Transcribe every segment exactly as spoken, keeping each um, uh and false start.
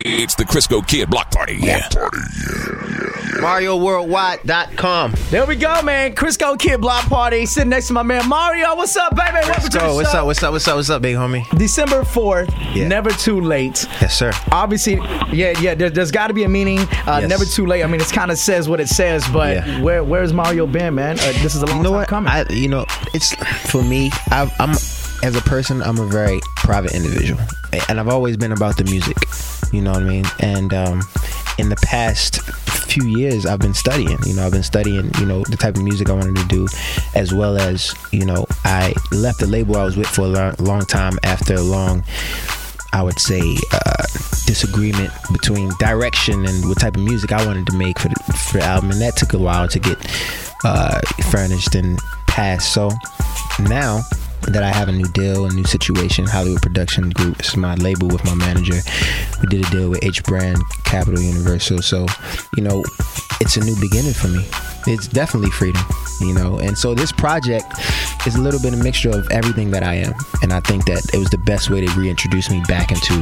It's the Crisco Kid Block Party. Yeah. Block Party. Yeah, yeah, yeah. Mario Worldwide dot com. There we go, man. Crisco Kid Block Party. Sitting next to my man Mario. What's up, baby? Welcome to the show. What's up? What's up? What's up? What's up, big homie? December fourth. Yeah. Never too late. Yes, sir. Obviously, yeah, yeah. There, there's got to be a meaning. Uh, yes. Never too late. I mean, it kind of says what it says, but yeah. where where's Mario been, man? Uh, this is a long you know time what? coming. I, you know, it's for me. I, I'm as a person, I'm a very private individual, and I've always been about the music. You know what I mean? And um, in the past few years, I've been studying. You know, I've been studying, you know, the type of music I wanted to do, as well as, you know, I left the label I was with for a long, long time after a long, I would say, uh, disagreement between direction and what type of music I wanted to make for the, for the album. And that took a while to get uh, furnished and passed. So now that I have a new deal, a new situation, Hollywood Production Group is my label with my manager. We did a deal with H Brand, Capital Universal. So, you know, it's a new beginning for me. It's definitely freedom, you know. And so this project is a little bit of a mixture of everything that I am. And I think that it was the best way to reintroduce me back into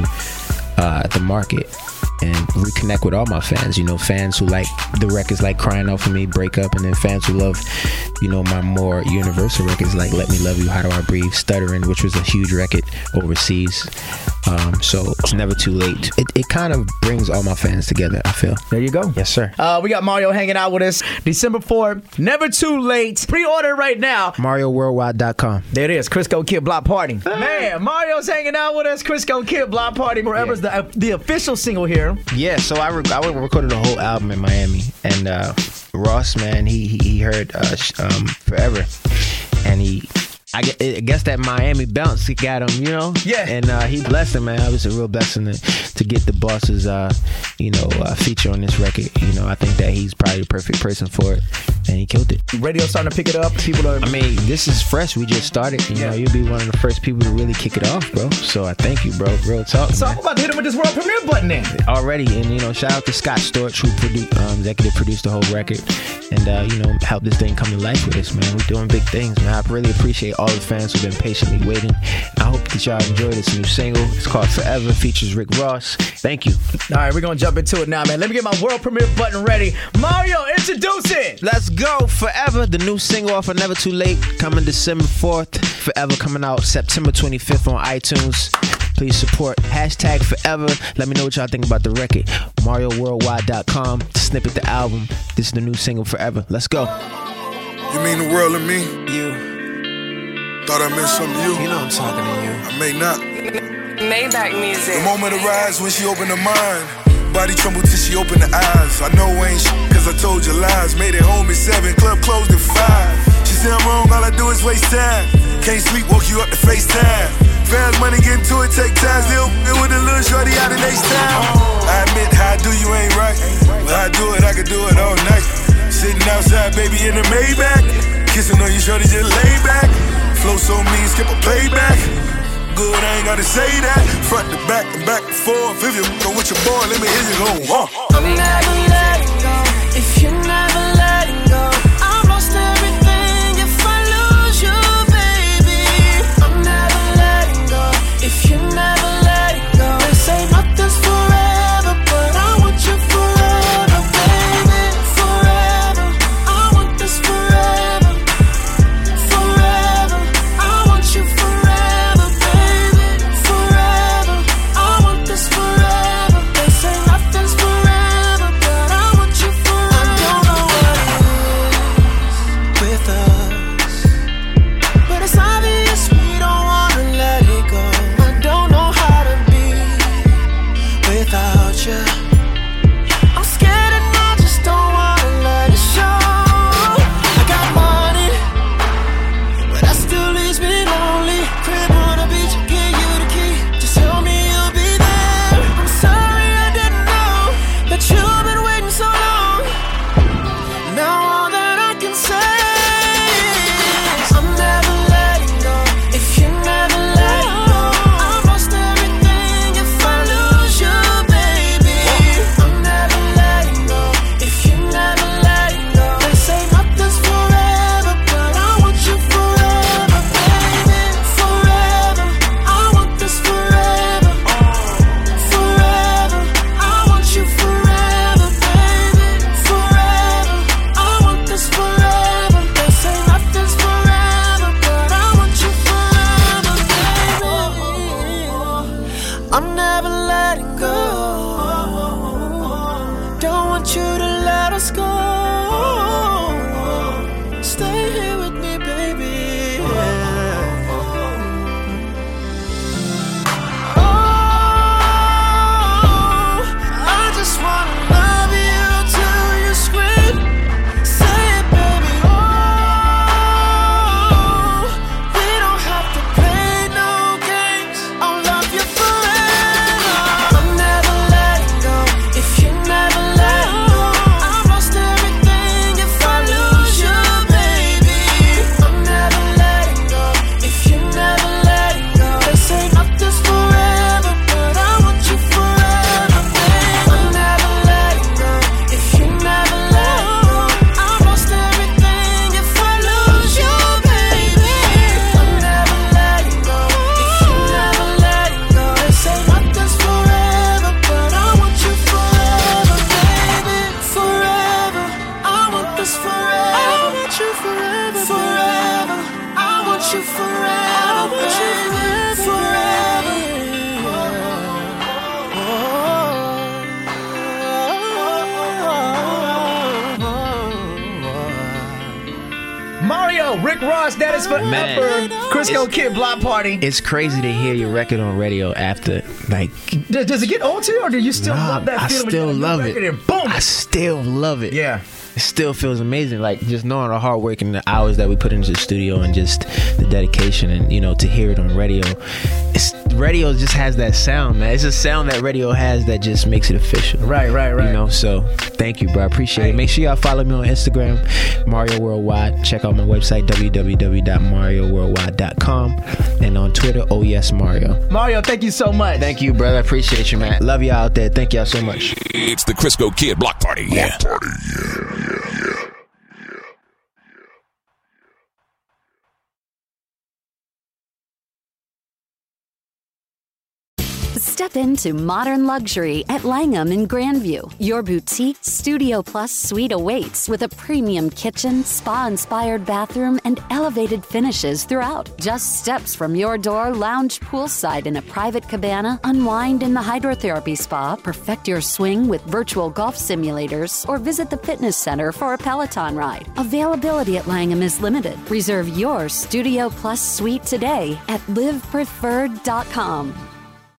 uh, the market and reconnect with all my fans, you know, fans who like the records like Crying Out For Me, Break Up, and then fans who love, you know, my more universal records like Let Me Love You, How Do I Breathe, Stuttering, which was a huge record overseas. Um, so it's never too late. It, it kind of brings all my fans together, I feel. There you go. Yes, sir. Uh, we got Mario hanging out with us December fourth. Never too late. Pre-order right now. Mario Worldwide dot com. There it is. Crisco Kid Block Party. Man, Mario's hanging out with us. Crisco Kid Block Party. Forever's yeah. the, the official single here. Yeah, so I, re- I recorded the whole album in Miami. And uh, Ross, man, he, he, he heard uh, um, Forever. And he... I guess that Miami bounce he got him, you know? Yeah. And uh, he blessed him, man. It was a real blessing to, to get the boss's, uh, you know, uh, feature on this record. You know, I think that he's probably the perfect person for it. And he killed it. Radio's starting to pick it up. People are... I mean, this is fresh. We just started. You yeah. know, you'll be one of the first people to really kick it off, bro. So I thank you, bro. Real talk, So man. I'm about to hit him with this world premiere button then. Already. And, you know, shout out to Scott Storch, who produ- um, executive produced the whole record. And, uh, you know, helped this thing come to life with us, man. We're doing big things, man. I really appreciate all the fans who've been patiently waiting. I hope that y'all enjoy this new single. It's called Forever, features Rick Ross. Thank you. All right, we're going to jump into it now, man. Let me get my world premiere button ready. Mario, introduce it. Let's go. Forever, the new single off of Never Too Late, coming December fourth. Forever coming out September twenty-fifth on iTunes. Please support hashtag Forever. Let me know what y'all think about the record. Mario Worldwide dot com to snippet the album. This is the new single Forever. Let's go. You mean the world to me? You. Thought I meant something to you. You know I'm talking to you. I may not. Maybach music. The moment arrives when she opened her mind. Body trembled till she opened her eyes. I know ain't sh**, cause I told you lies. Made it home at seven, club closed at five. She said I'm wrong, all I do is waste time. Can't sleep, woke you up to FaceTime. Fast money, get into it, take time. Still f***ing with a little shorty out in H-Town. I admit how I do you ain't right. But I do it, I could do it all night. Sitting outside, baby, in the Maybach. Kissing on you, shorty, just lay back. Flow so mean, skip a playback. Good, I ain't gotta say that. Front to back and back to forth. If you go with your boy, let me hear you go. Uh. I'm never letting go. If you're never letting go, I've lost everything if I lose you, baby. I'm never letting go. If you're never letting go, they say nothing's forever, but I want you forever, baby. Forever, I want this forever. Forever, I want you forever, baby. Forever, I want this forever. They say nothing's forever, but I never letting go. Don't want you to let us go. Stay here with me, baby. Oh, I just wanna love you till you scream. Say it, baby. Oh, we don't have to play no games. I'll love you forever. I'm never letting go. If you never let go, I've lost everything if I lose you, baby. I'm never letting go. If you never let go, they say nothing's forever, but I want you forever, baby. I'm never letting go. If you never let go, I've lost everything if I lose you, baby. I'm never letting go. If you never let go, they say nothing's forever, but I want you forever, baby. Forever, I want this forever. I want you forever, forever. I want you forever, baby. Forever. Mario, Rick Ross, that is forever. Man. Crisco It's- Kid Block Party. It's crazy to hear your record on radio after, like, Does, does it get old to you, or do you still nah, love that I feeling? when still you get a new love record it. And boom. I still love it. Yeah. It still feels amazing, like just knowing the hard work and the hours that we put into the studio and just the dedication, and you know, to hear it on radio. It's radio just has that sound, man. It's a sound that radio has that just makes it official. Right, right, right. You know, so thank you, bro. I appreciate Hey. it. Make sure y'all follow me on Instagram, Mario Worldwide. Check out my website, w w w dot mario worldwide dot com, and on Twitter, oh yes Mario. Mario, thank you so much. Thank you, brother. I appreciate you, man. Love y'all out there. Thank y'all so much. It's the Crisco Kid Block Party. Yeah. Step into modern luxury at Langham in Grandview. Your boutique Studio Plus suite awaits with a premium kitchen, spa-inspired bathroom, and elevated finishes throughout. Just steps from your door, lounge poolside in a private cabana, unwind in the hydrotherapy spa, perfect your swing with virtual golf simulators, or visit the fitness center for a Peloton ride. Availability at Langham is limited. Reserve your Studio Plus suite today at live preferred dot com.